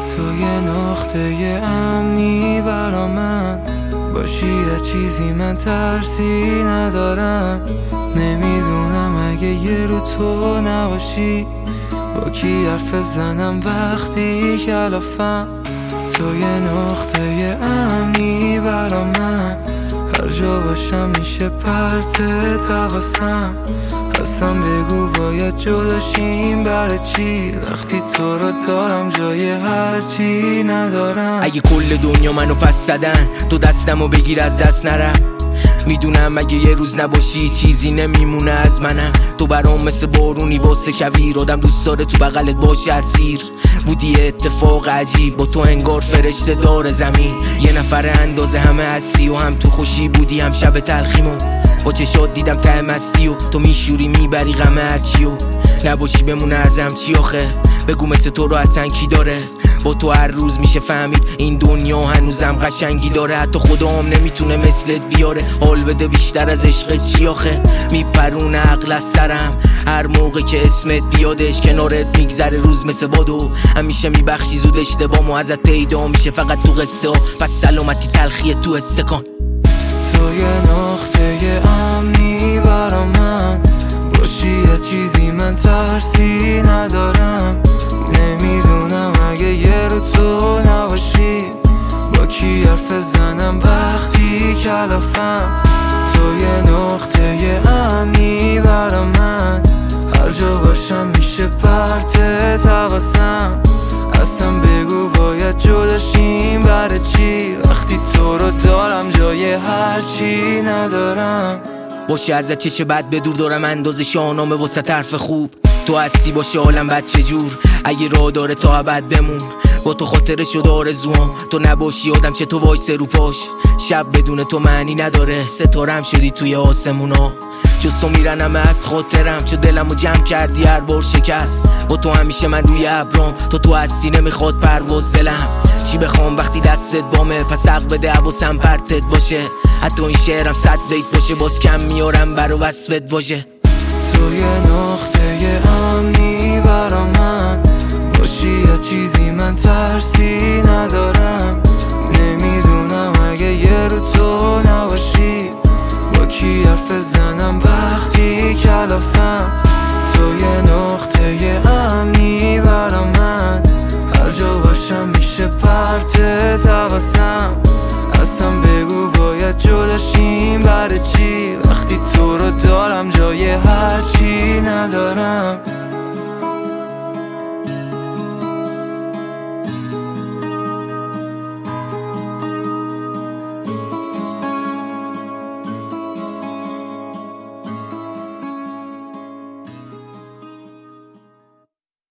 تو یه نقطه امنی برا من باشی، یه چیزی من ترسی ندارم. نمیدونم اگه یه رو تو نباشی با کی حرف زنم وقتی کلافم. تو یه نقطه امنی برا من، هر جا باشم میشه پرت حواسم. اصلا بگو باید جداشیم برای چی، وقتی تو رو دارم جای هرچی ندارم. اگه کل دنیا منو پس زدن تو دستمو بگیر از دست نرم. میدونم اگه یه روز نباشی چیزی نمیمونه از منم. تو برام مثل بارونی واسه کویر، آدم دوست داره تو بغلت باشه اسیر. بودی اتفاق عجیب با تو انگار فرشته دار زمین. یه نفر اندازه همه هستی و هم تو خوشی بودی هم شب تلخیمو. با چشات دیدم ته مستی و تو میشوری میبری غم هرچی و نباشی بمونه ازم چی آخه. بگو مثل تو رو اصلا کی داره، با تو هر روز میشه فهمید این دنیا هنوزم قشنگی داره. حتی خدام نمیتونه مثلت بیاره، حال بده بیشتر از عشق چی آخه. میپرونه عقل از سرم هر موقع که اسمت بیادش، کنارت میگذره روز مثل بادو. همیشه میبخشی زود اشتباهمو ازت پیدا میشه فقط تو قصه ها، پس سلامتی تلخیه تو استکان. تو یه نقطه امنی برا من باشی، یه چیزی من ترسی ندارم. نمیدونم اگه یه رو تو نباشی با کی حرف زنم وقتی کلافم. تو یه نقطه امنی برا من، هر جا باشم میشه پرت حواسم. اصلا بگو باید جداشیم برای چی، وقتی تو رو دارم جای هرچی ندارم. باشه ازت چشه بد به دور دارم اندازه شاهنامه واسه طرف خوب. تو هستی باشه عالم بد چجور، اگه راه داره تا ابد بمون. با تو خاطره شد آرزوام، تو نباشی آدم چه تو وایسه رو پاش. شب بدون تو معنی نداره، ستارم شدی توی آسمونا. جز تو میرنم از خاطرم، چو دلمو جمع کردی هر بار شکست. با تو همیشه من روی ابرام، تو هستی نمیخواد پرواز دلم. چی بخوام وقتی دستت بامه، پس حق بده حواسم پرتت باشه. حتی این شعرم 100 بیت باشه باز کم میارم برا وصفت واژه. تو یه نقطه امنی برا من باشی، یه چیزی من ترسی ندارم.